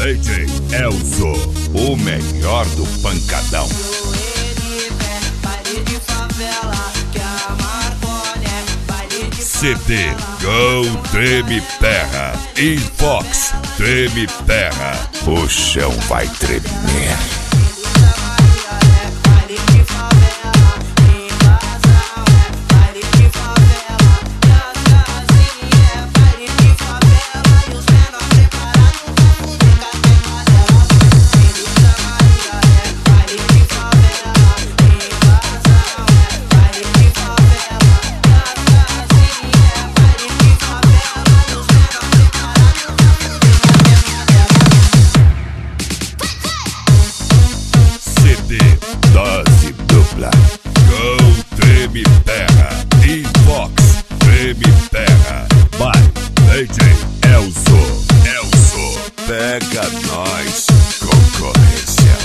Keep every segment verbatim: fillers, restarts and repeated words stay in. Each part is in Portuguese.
D J Elzo, o melhor do pancadão. C D Go Treme Terra e Fox Treme Terra. O chão vai tremer. Dose dupla. Go Treme Terra e Fox Treme Terra. By D J Elzo. Elzo. Pega nós, concorrência.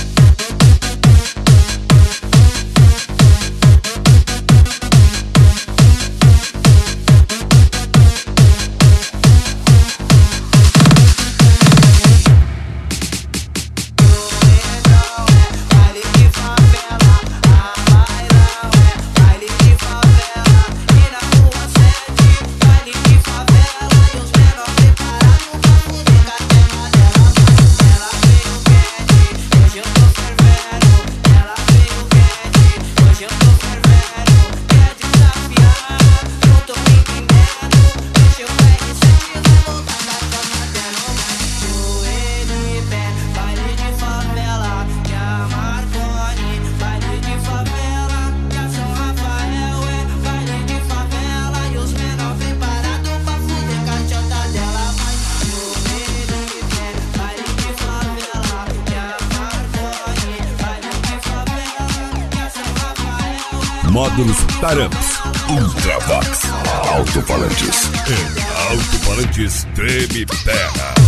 Módulos Taramps, Ultravox, alto-falantes. Alto-falantes Treme Terra.